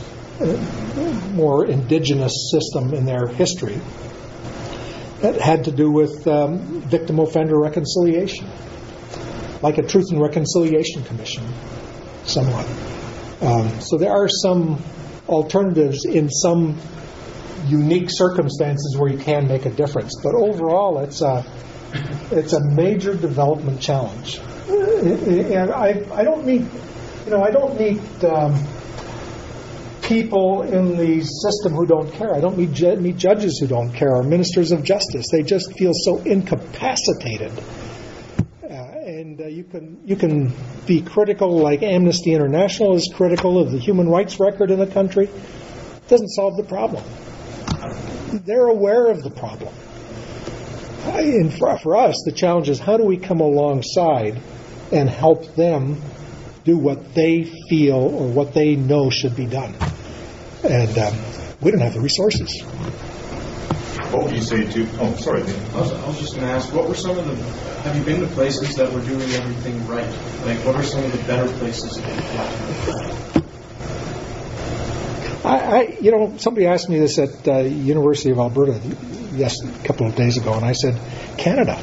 more indigenous system in their history. That had to do with victim-offender reconciliation, like a Truth and Reconciliation Commission, somewhat. So there are some alternatives in some unique circumstances where you can make a difference. But overall, it's a major development challenge. And I don't need people in the system who don't care. I don't need judges who don't care or ministers of justice. They just feel so incapacitated. And you can be critical, like Amnesty International is critical of the human rights record in the country. It doesn't solve the problem. They're aware of the problem. And for us, the challenge is how do we come alongside and help them do what they feel or what they know should be done. And we don't have the resources. What would you say to... Oh, sorry. I was just going to ask, what were some of the... Have you been to places that were doing everything right? Like, what are some of the better places that you've gone to? Somebody asked me this at University of Alberta a couple of days ago, and I said, Canada.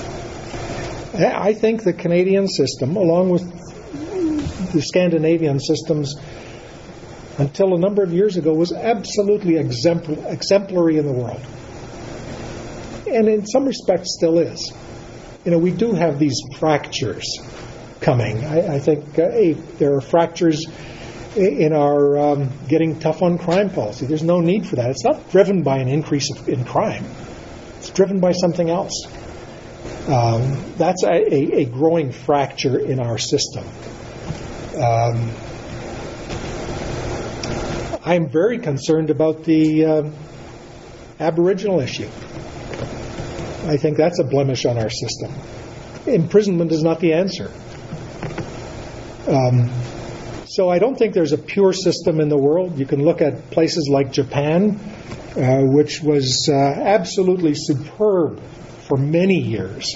I think the Canadian system, along with the Scandinavian systems, until a number of years ago, was absolutely exemplary in the world. And in some respects still is. We do have these fractures coming. I think there are fractures in our getting tough on crime policy. There's no need for that. It's not driven by an increase in crime. It's driven by something else. That's a growing fracture in our system. I'm very concerned about the Aboriginal issue. I think that's a blemish on our system. Imprisonment is not the answer. So I don't think there's a pure system in the world. You can look at places like Japan, which was absolutely superb for many years.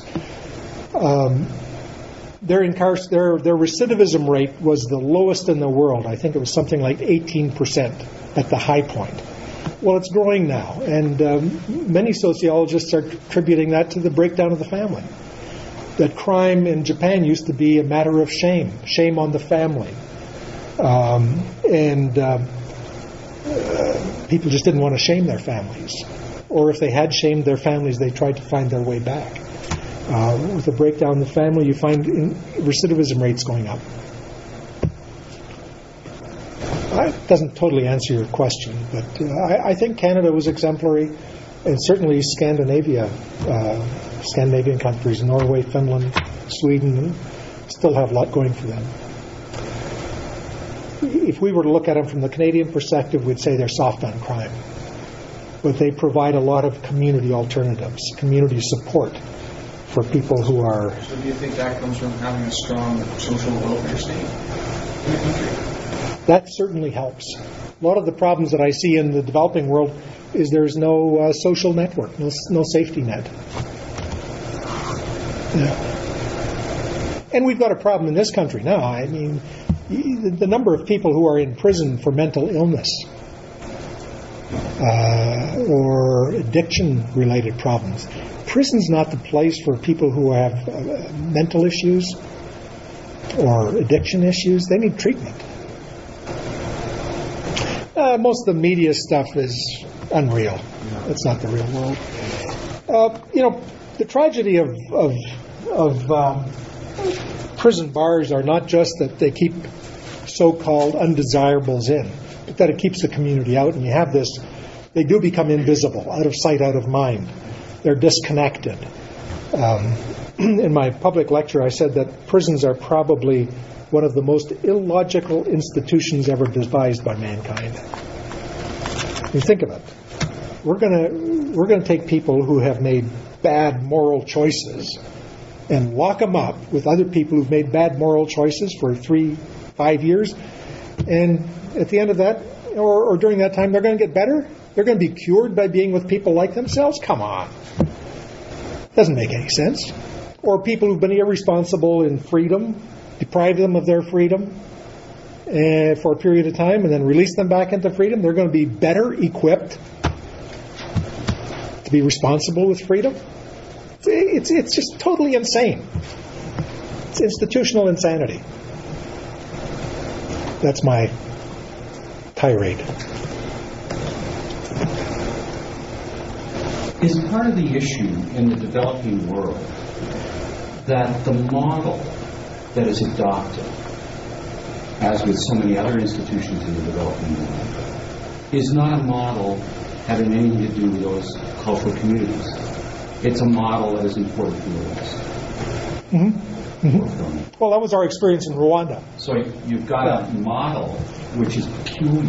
Their recidivism rate was the lowest in the world. I think it was something like 18% at the high point. Well, it's growing now, and many sociologists are attributing that to the breakdown of the family. That crime in Japan used to be a matter of shame on the family. People just didn't want to shame their families. Or if they had shamed their families, they tried to find their way back. With a breakdown in the family, you find recidivism rates going up. It doesn't totally answer your question, but I think Canada was exemplary, and certainly Scandinavian countries, Norway, Finland, Sweden, still have a lot going for them. If we were to look at them from the Canadian perspective, we'd say they're soft on crime. But they provide a lot of community alternatives, community support for people who are... So do you think that comes from having a strong social welfare state in the country? That certainly helps. A lot of the problems that I see in the developing world is there's no social network, no safety net. Yeah. And we've got a problem in this country now. I mean, the number of people who are in prison for mental illness or addiction-related problems. Prison's not the place for people who have mental issues or addiction issues. They need treatment. Most of the media stuff is unreal. It's not the real world. The tragedy of prison bars are not just that they keep so-called undesirables in, but that it keeps the community out, and you have this, they do become invisible, out of sight, out of mind. They're disconnected. In my public lecture, I said that prisons are probably one of the most illogical institutions ever devised by mankind. You think of it. We're going to take people who have made bad moral choices and lock them up with other people who've made bad moral choices for 3-5 years, and at the end of that, or during that time, they're going to get better? They're going to be cured by being with people like themselves? Come on. Doesn't make any sense. Or people who've been irresponsible in freedom, deprive them of their freedom for a period of time and then release them back into freedom. They're going to be better equipped to be responsible with freedom. It's just totally insane. It's institutional insanity. That's my tirade. Is part of the issue in the developing world that the model that is adopted, as with so many other institutions in the developing world, is not a model having anything to do with those cultural communities? It's a model that is important to the West. Mm-hmm. Mm-hmm. Well, that was our experience in Rwanda. So you've got a model which is peculiar,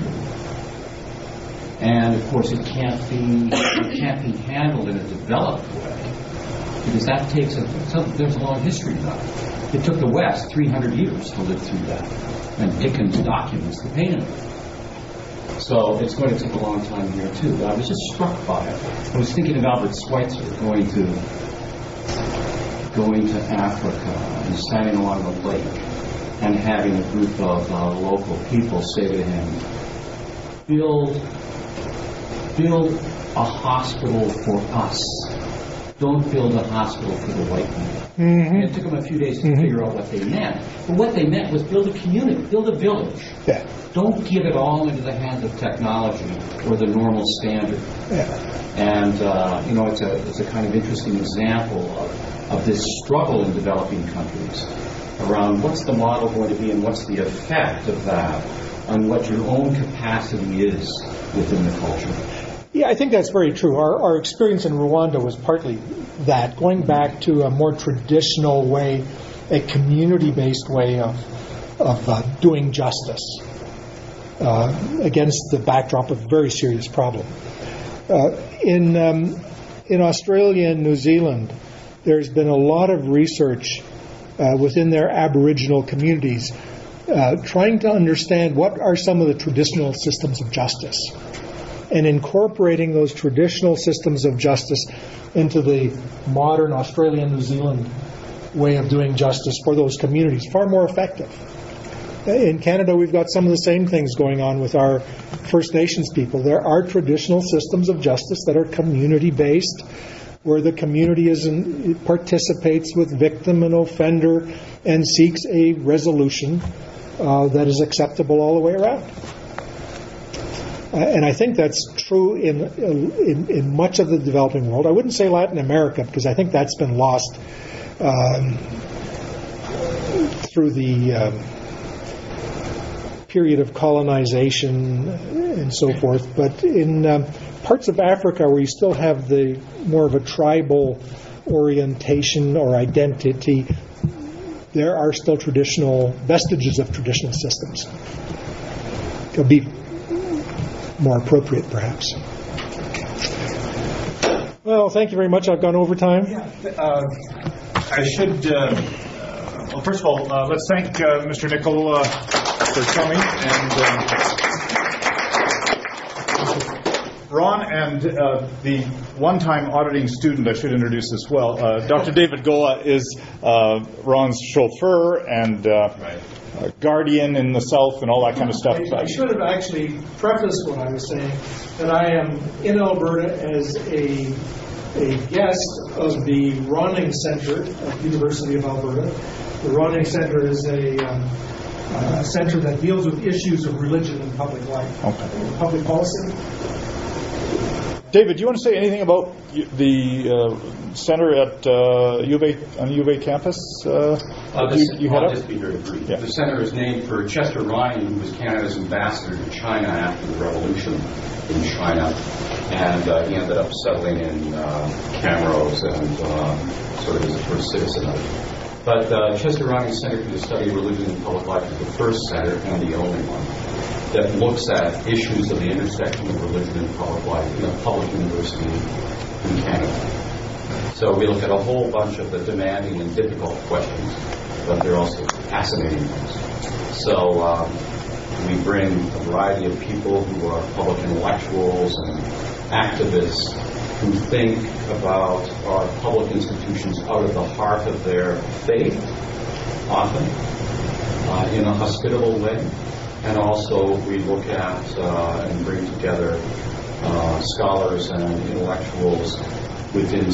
and of course it can't be handled in a developed way, because that takes there's a long history of that. It took the West 300 years to live through that, and Dickens documents the pain of it. So it's going to take a long time here too. But I was just struck by it. I was thinking of Albert Schweitzer going to Africa and standing along the lake and having a group of local people say to him, build a hospital for us. Don't build a hospital for the white man. Mm-hmm. And it took them a few days to figure out what they meant. But what they meant was build a community, build a village. Yeah. Don't give it all into the hands of technology or the normal standard. Yeah. And it's a kind of interesting example of this struggle in developing countries around what's the model going to be and what's the effect of that on what your own capacity is within the culture. Yeah, I think that's very true. Our experience in Rwanda was partly that, going back to a more traditional way, a community-based way of doing justice against the backdrop of a very serious problem. In Australia and New Zealand, there's been a lot of research within their Aboriginal communities trying to understand what are some of the traditional systems of justice, and incorporating those traditional systems of justice into the modern Australian, New Zealand way of doing justice for those communities, far more effective. In Canada, we've got some of the same things going on with our First Nations people. There are traditional systems of justice that are community-based, where the community participates with victim and offender and seeks a resolution that is acceptable all the way around. And I think that's true in much of the developing world. I wouldn't say Latin America, because I think that's been lost through the period of colonization and so forth. But in parts of Africa where you still have the more of a tribal orientation or identity, there are still traditional vestiges of traditional systems. It'll be more appropriate, perhaps. Well, thank you very much. I've gone over time. I should, well, first of all, let's thank Mr. Nicol for coming, and Ron and the one-time auditing student I should introduce as well. Dr. David Goa is Ron's chauffeur and guardian in the South and all that kind of stuff. I should have actually prefaced what I was saying, that I am in Alberta as a guest of the Ronning Centre at the University of Alberta. The Ronning Centre is a centre that deals with issues of religion in public life, public policy. David, do you want to say anything about the center at U of A, on the U of A campus? I'll just be very brief. Yeah. The center is named for Chester Ryan, who was Canada's ambassador to China after the revolution in China, and he ended up settling in Camrose and sort of as a first citizen of it. But Chester Ryan Center for the Study of Religion and Public Life is the first center and the only one that looks at issues of the intersection of religion and public life in a public university in Canada. So we look at a whole bunch of the demanding and difficult questions, but they're also fascinating ones. So we bring a variety of people who are public intellectuals and activists who think about our public institutions out of the heart of their faith, often in a hospitable way. And also we look at and bring together scholars and intellectuals within the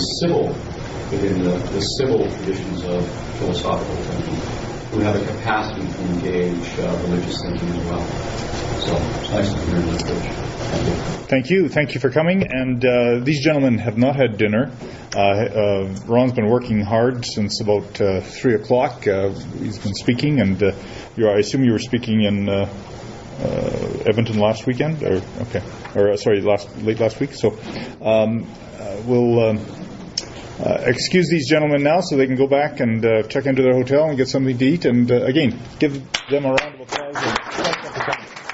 civil traditions of philosophical thinking, who have a capacity to engage religious thinking as well. So it's nice to be here in this church. Thank you. Thank you for coming. And these gentlemen have not had dinner. Ron's been working hard since about 3 o'clock. He's been speaking, and I assume you were speaking in Edmonton last weekend, late last week. So we'll excuse these gentlemen now so they can go back and check into their hotel and get something to eat. And again, give them a round of applause. And thank you for coming.